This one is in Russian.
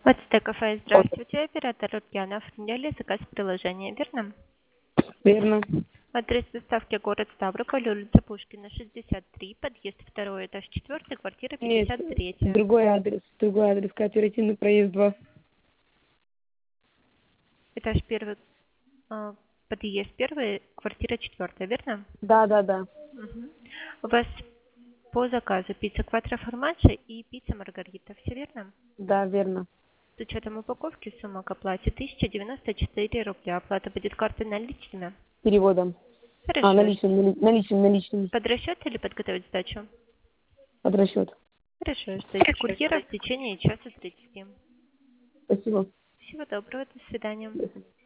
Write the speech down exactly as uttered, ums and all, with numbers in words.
ОТТ кафе, здравствуйте. Оператор Ульяна. Оформляли заказ приложения, верно? Верно. Адрес доставки город Ставрополь, улица Пушкина, шестьдесят три, подъезд второй, этаж четвертый, квартира Нет, пятьдесят три. другой адрес. Другой адрес. Кооперативный проезд два. Этаж первый, э, подъезд первый, квартира четвертая, верно? Да, да, да. Мгм. У вас по заказу пицца кватро формаччо и пицца маргарита, все верно? Да, верно. С учетом упаковки сумма к оплате тысяча девяносто четыре рубля. Оплата будет картой наличными. Переводом. А, Хорошо. наличным, нали- наличным, наличным. Под расчет или подготовить сдачу? Под расчет. Хорошо, ждите курьера в течение часа тридцати. Спасибо. Всего доброго, до свидания.